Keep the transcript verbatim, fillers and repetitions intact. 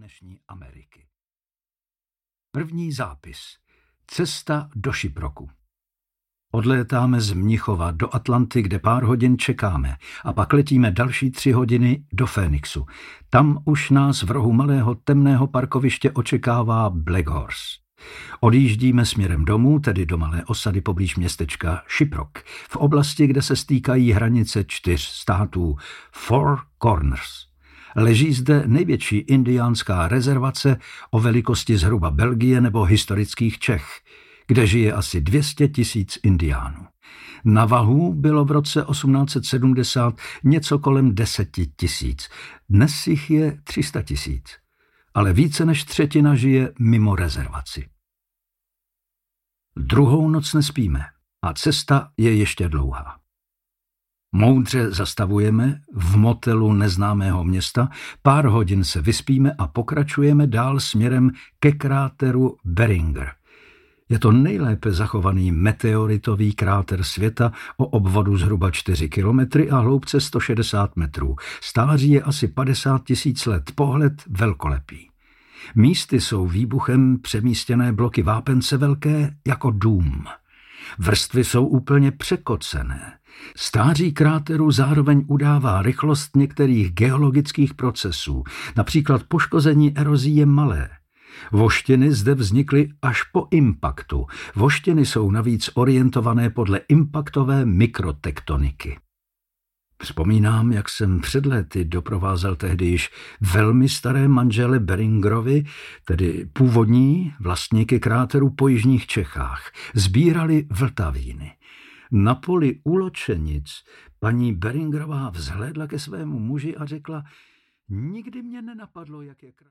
dnešní Ameriky. První zápis. Cesta do Šiproku. Odlétáme z Mnichova do Atlanty, kde pár hodin čekáme, a pak letíme další tři hodiny do Phoenixu. Tam už nás v rohu malého temného parkoviště očekává Black Horse. Odjíždíme směrem domů, tedy do malé osady poblíž městečka Shiprock, v oblasti, kde se stýkají hranice čtyř států Four Corners. Leží zde největší indiánská rezervace o velikosti zhruba Belgie nebo historických Čech, kde žije asi dvě stě tisíc indiánů. Na vahu bylo v roce osmnáct set sedmdesát něco kolem deseti tisíc, dnes jich je tři sta tisíc, ale více než třetina žije mimo rezervaci. Druhou noc nespíme a cesta je ještě dlouhá. Moudře zastavujeme v motelu neznámého města, pár hodin se vyspíme a pokračujeme dál směrem ke kráteru Beringer. Je to nejlépe zachovaný meteoritový kráter světa o obvodu zhruba čtyři kilometry a hloubce sto šedesát metrů. Stáří je asi padesát tisíc let, pohled velkolepý. Místy jsou výbuchem přemístěné bloky vápence velké jako dům. Vrstvy jsou úplně překocené. Stáří kráteru zároveň udává rychlost některých geologických procesů, například poškození erozí je malé. Voštěny zde vznikly až po impaktu. Voštěny jsou navíc orientované podle impaktové mikrotektoniky. Vzpomínám, jak jsem před lety doprovázel tehdy již velmi staré manžele Beringerovi, tedy původní vlastníky kráteru po jižních Čechách. Sbírali vltavíny. Na poli u Ločenic paní Beringerová vzhlédla ke svému muži a řekla: nikdy mě nenapadlo, jak je krásný.